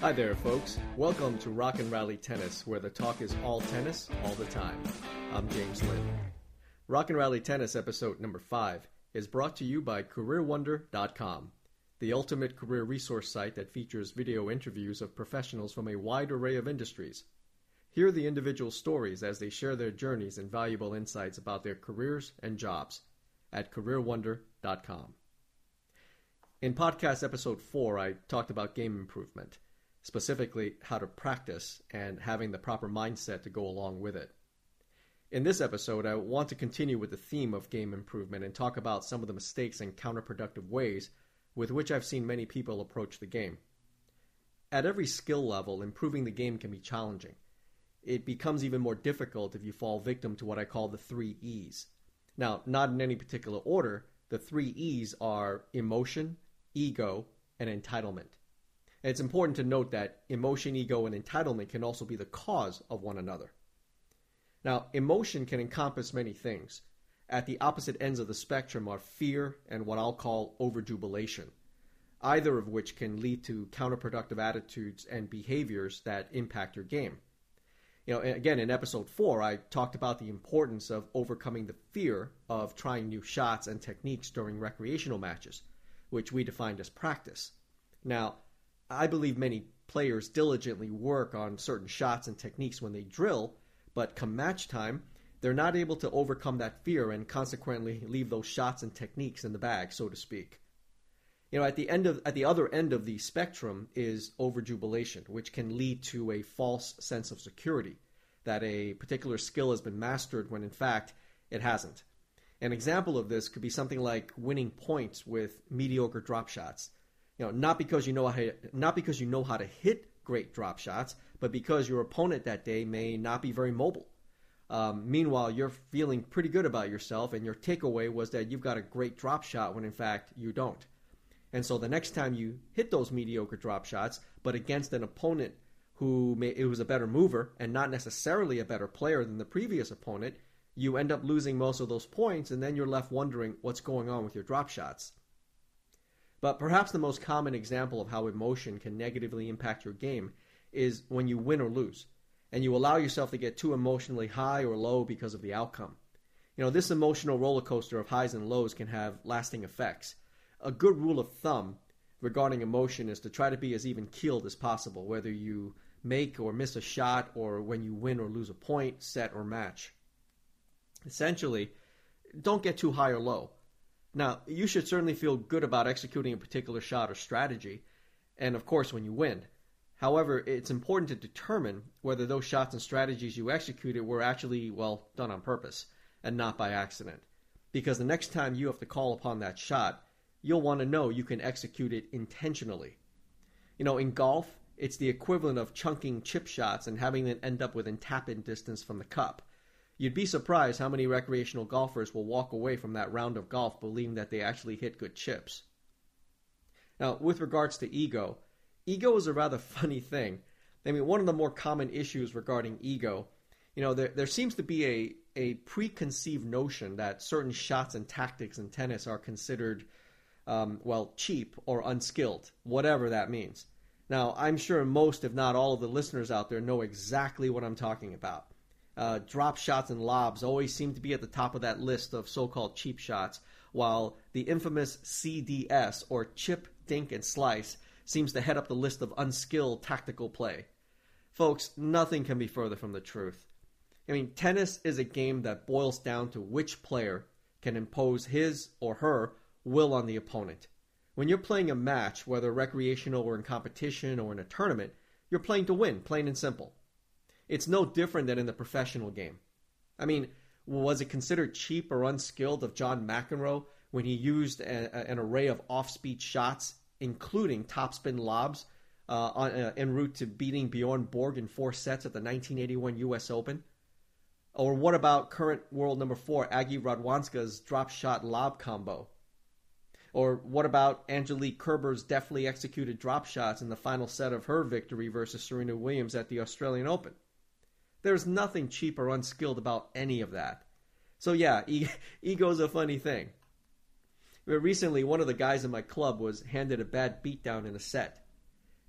Hi there, folks. Welcome to Rock and Rally Tennis, where the talk is all tennis, all the time. I'm James Lynn. Rock and Rally Tennis episode number 5 is brought to you by CareerWonder.com, the ultimate career resource site that features video interviews of professionals from a wide array of industries. Hear the individual stories as they share their journeys and valuable insights about their careers and jobs at CareerWonder.com. In podcast episode 4, I talked about game improvement, specifically how to practice and having the proper mindset to go along with it. In this episode, I want to continue with the theme of game improvement and talk about some of the mistakes and counterproductive ways with which I've seen many people approach the game. At every skill level, improving the game can be challenging. It becomes even more difficult if you fall victim to what I call the 3 E's. Now, not in any particular order, the 3 E's are emotion, ego, and entitlement. And it's important to note that emotion, ego, and entitlement can also be the cause of one another. Now, emotion can encompass many things. At the opposite ends of the spectrum are fear and what I'll call overjubilation, either of which can lead to counterproductive attitudes and behaviors that impact your game. Again, in episode 4, I talked about the importance of overcoming the fear of trying new shots and techniques during recreational matches, which we defined as practice. Now, I believe many players diligently work on certain shots and techniques when they drill, but come match time, they're not able to overcome that fear and consequently leave those shots and techniques in the bag, so to speak. At the other end of the spectrum is overjubilation, which can lead to a false sense of security that a particular skill has been mastered when in fact it hasn't. An example of this could be something like winning points with mediocre drop shots. Not because you know how to hit great drop shots, but because your opponent that day may not be very mobile. Meanwhile, you're feeling pretty good about yourself, and your takeaway was that you've got a great drop shot when in fact you don't. And so the next time you hit those mediocre drop shots, but against an opponent who was a better mover and not necessarily a better player than the previous opponent, you end up losing most of those points, and then you're left wondering what's going on with your drop shots. But perhaps the most common example of how emotion can negatively impact your game is when you win or lose, and you allow yourself to get too emotionally high or low because of the outcome. This emotional roller coaster of highs and lows can have lasting effects. A good rule of thumb regarding emotion is to try to be as even-keeled as possible, whether you make or miss a shot or when you win or lose a point, set, or match. Essentially, don't get too high or low. Now, you should certainly feel good about executing a particular shot or strategy, and of course when you win. However, it's important to determine whether those shots and strategies you executed were actually, done on purpose and not by accident. Because the next time you have to call upon that shot, you'll want to know you can execute it intentionally. In golf, it's the equivalent of chunking chip shots and having them end up within tap-in distance from the cup. You'd be surprised how many recreational golfers will walk away from that round of golf believing that they actually hit good chips. Now, with regards to ego is a rather funny thing. One of the more common issues regarding ego, there seems to be a preconceived notion that certain shots and tactics in tennis are considered, cheap or unskilled, whatever that means. Now, I'm sure most, if not all, of the listeners out there know exactly what I'm talking about. Drop shots and lobs always seem to be at the top of that list of so-called cheap shots, while the infamous CDS, or chip, dink, and slice, seems to head up the list of unskilled tactical play. Folks, nothing can be further from the truth. Tennis is a game that boils down to which player can impose his or her will on the opponent. When you're playing a match, whether recreational or in competition or in a tournament, you're playing to win, plain and simple. It's no different than in the professional game. Was it considered cheap or unskilled of John McEnroe when he used an array of off-speed shots, including topspin lobs, en route to beating Bjorn Borg in 4 sets at the 1981 U.S. Open? Or what about current world number 4 Aggie Radwanska's drop shot lob combo? Or what about Angelique Kerber's deftly executed drop shots in the final set of her victory versus Serena Williams at the Australian Open? There's nothing cheap or unskilled about any of that. So yeah, ego's a funny thing. Recently, one of the guys in my club was handed a bad beatdown in a set.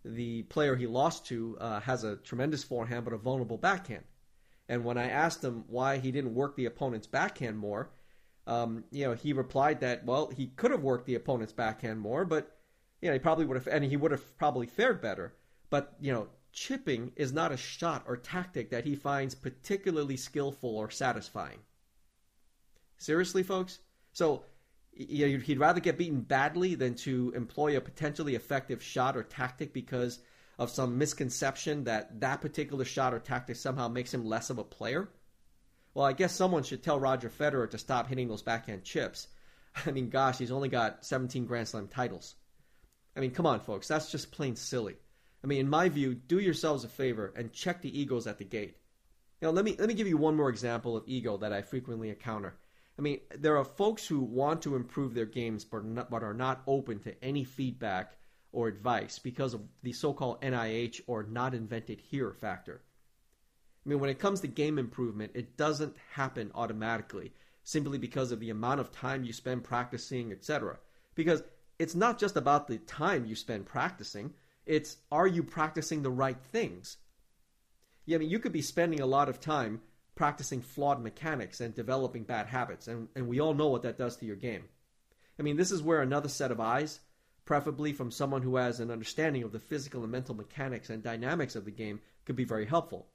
the player he lost to has a tremendous forehand but a vulnerable backhand. And when I asked him why he didn't work the opponent's backhand more, he replied that, well, he could have worked the opponent's backhand more, but he probably would have, and he would have probably fared better. But chipping is not a shot or tactic that he finds particularly skillful or satisfying. Seriously, folks? So he'd rather get beaten badly than to employ a potentially effective shot or tactic because of some misconception that particular shot or tactic somehow makes him less of a player? Well, I guess someone should tell Roger Federer to stop hitting those backhand chips. I mean, gosh, he's only got 17 Grand Slam titles. I mean, come on, folks, that's just plain silly. I mean, in my view, do yourselves a favor and check the egos at the gate. Let me give you one more example of ego that I frequently encounter. I mean, there are folks who want to improve their games but are not open to any feedback or advice because of the so-called NIH or not invented here factor. I mean, when it comes to game improvement, it doesn't happen automatically simply because of the amount of time you spend practicing, etc. Because it's not just about the time you spend practicing, it's are you practicing the right things? I mean, you could be spending a lot of time practicing flawed mechanics and developing bad habits, and we all know what that does to your game. I mean, this is where another set of eyes, preferably from someone who has an understanding of the physical and mental mechanics and dynamics of the game, could be very helpful.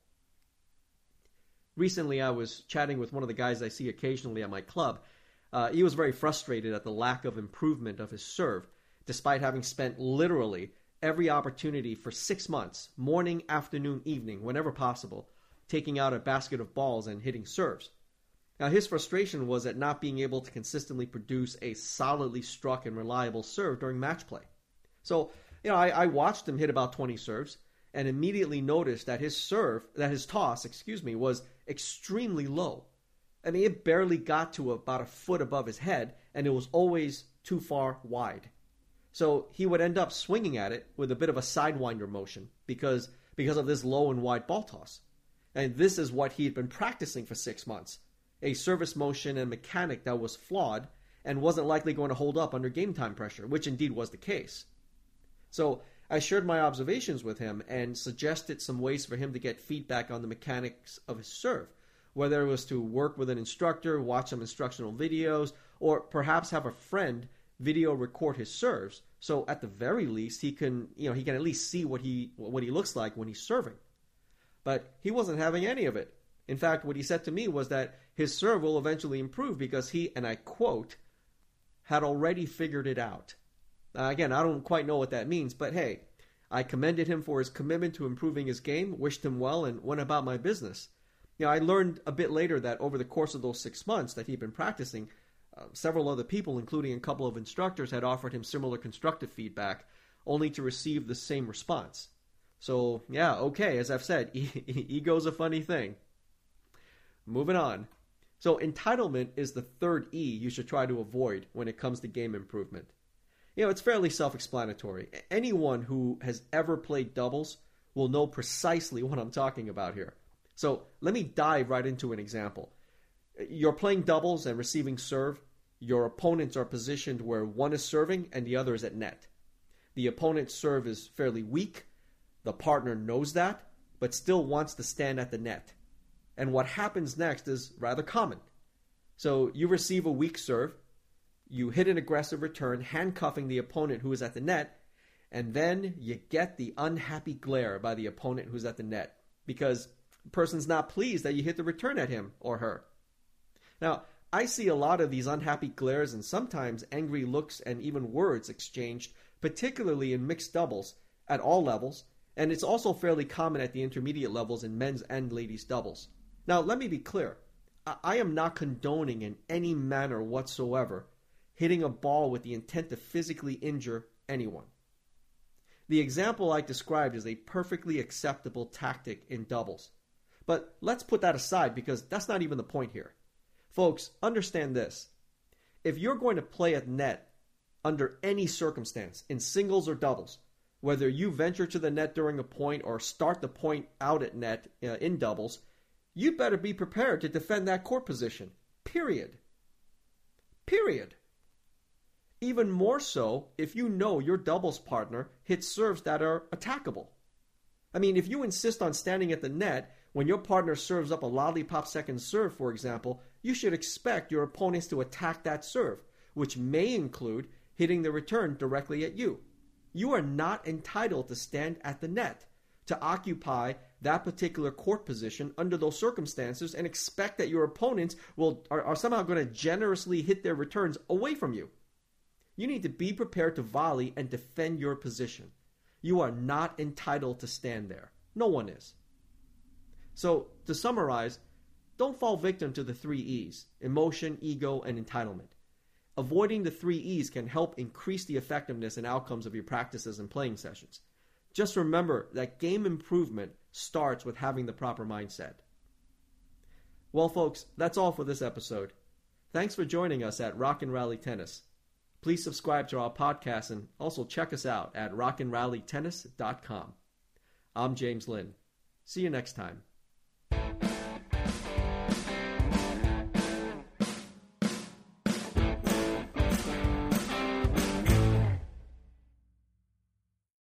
Recently, I was chatting with one of the guys I see occasionally at my club. He was very frustrated at the lack of improvement of his serve, despite having spent literally every opportunity for 6 months, morning, afternoon, evening, whenever possible, taking out a basket of balls and hitting serves. Now, his frustration was at not being able to consistently produce a solidly struck and reliable serve during match play. So, I watched him hit about 20 serves and immediately noticed that his toss, was extremely low. I mean, it barely got to about a foot above his head, and it was always too far wide. So he would end up swinging at it with a bit of a sidewinder motion because of this low and wide ball toss. And this is what he had been practicing for 6 months. A service motion and mechanic that was flawed and wasn't likely going to hold up under game time pressure, which indeed was the case. So I shared my observations with him and suggested some ways for him to get feedback on the mechanics of his serve, whether it was to work with an instructor, watch some instructional videos, or perhaps have a friend video record his serves, so at the very least he can at least see what he looks like when he's serving. But he wasn't having any of it. In fact, what he said to me was that his serve will eventually improve because he, and I quote, had already figured it out. Again, I don't quite know what that means, but hey, I commended him for his commitment to improving his game, wished him well, and went about my business. I learned a bit later that over the course of those 6 months that he'd been practicing, several other people, including a couple of instructors, had offered him similar constructive feedback, only to receive the same response. So, yeah, okay, as I've said, ego's a funny thing. Moving on. So, entitlement is the third E you should try to avoid when it comes to game improvement. It's fairly self-explanatory. Anyone who has ever played doubles will know precisely what I'm talking about here. So, let me dive right into an example. You're playing doubles and receiving serve. Your opponents are positioned where one is serving and the other is at net. The opponent's serve is fairly weak. The partner knows that, but still wants to stand at the net. And what happens next is rather common. So you receive a weak serve, you hit an aggressive return, handcuffing the opponent who is at the net, and then you get the unhappy glare by the opponent who's at the net because the person's not pleased that you hit the return at him or her. Now, I see a lot of these unhappy glares and sometimes angry looks and even words exchanged, particularly in mixed doubles, at all levels, and it's also fairly common at the intermediate levels in men's and ladies' doubles. Now, let me be clear. I am not condoning in any manner whatsoever hitting a ball with the intent to physically injure anyone. The example I described is a perfectly acceptable tactic in doubles. But let's put that aside because that's not even the point here. Folks, understand this. If you're going to play at net under any circumstance, in singles or doubles, whether you venture to the net during a point or start the point out at net in doubles, you better be prepared to defend that court position. Period. Even more so if you know your doubles partner hits serves that are attackable. I mean, if you insist on standing at the net when your partner serves up a lollipop second serve, for example, you should expect your opponents to attack that serve, which may include hitting the return directly at you. You are not entitled to stand at the net, to occupy that particular court position under those circumstances and expect that your opponents are somehow going to generously hit their returns away from you. You need to be prepared to volley and defend your position. You are not entitled to stand there. No one is. So, to summarize, don't fall victim to the 3 E's: emotion, ego, and entitlement. Avoiding the 3 E's can help increase the effectiveness and outcomes of your practices and playing sessions. Just remember that game improvement starts with having the proper mindset. Well, folks, that's all for this episode. Thanks for joining us at Rock and Rally Tennis. Please subscribe to our podcast and also check us out at rockandrallytennis.com. I'm James Lynn. See you next time.